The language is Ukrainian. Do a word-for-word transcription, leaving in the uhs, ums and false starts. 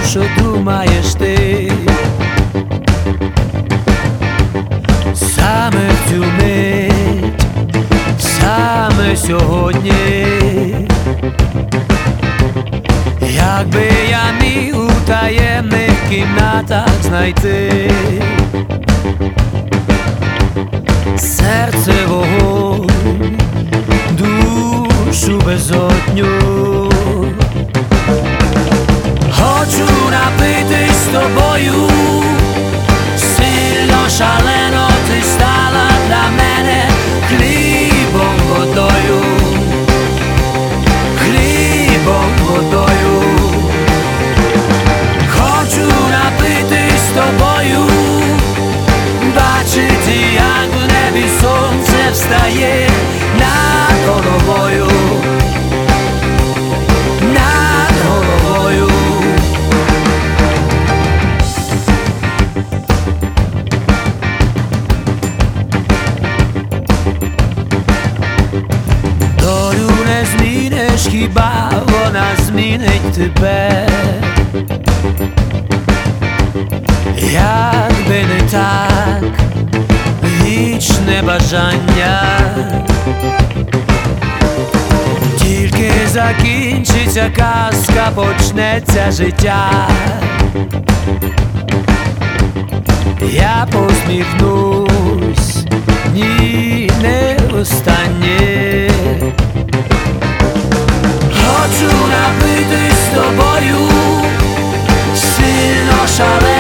що думаєш ти. Саме в цю мить, саме сьогодні, якби я міг у таємних кімнатах знайти серце вогонь, душу безодню. Хочу напитись з тобою, сильно, шалено ти стала для мене хлібом, водою, хлібом, водою. Хочу напитись з тобою, бачити, як в небі сонце встає над головою, над головою. Долю не зміниш, хіба вона змінить тебе? Якби не так, вічне бажання, тільки закінчиться казка, почнеться життя. Я посміхнусь, ні, не останнє. Хочу напитись з тобою, сильно, шалено